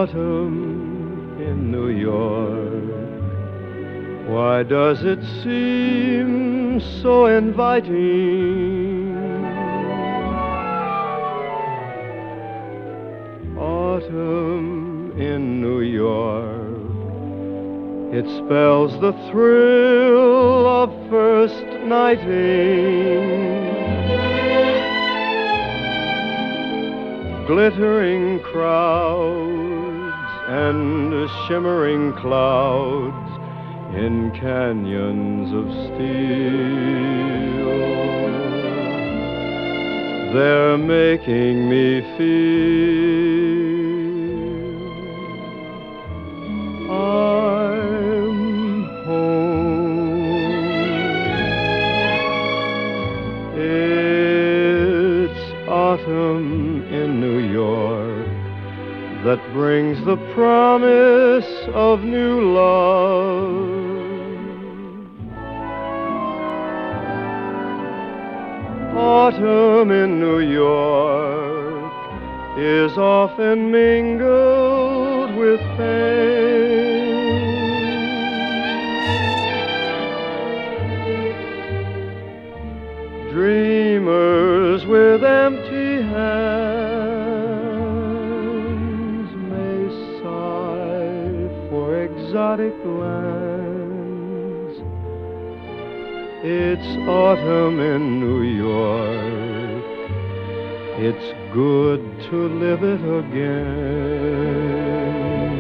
Autumn in New York, why does it seem so inviting? Autumn in New York, it spells the thrill of first nighting. Glittering crowds and shimmering clouds in canyons of steel, they're making me feel I'm home. It's autumn in New York that brings the promise of new love. Autumn in New York is often mingled with pain. Dreamers with empty hands may sigh for exotic lands. It's autumn in New York, it's good to live it again.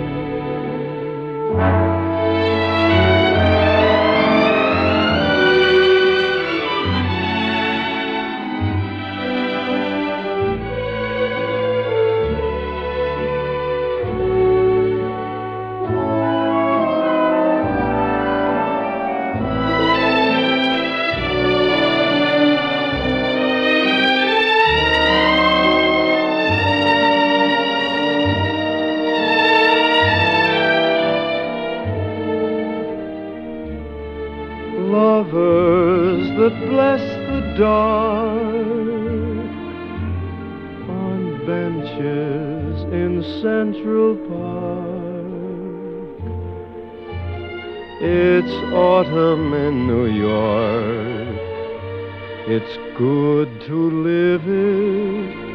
Lovers that bless the dark on benches in Central Park. It's autumn in New York, it's good to live it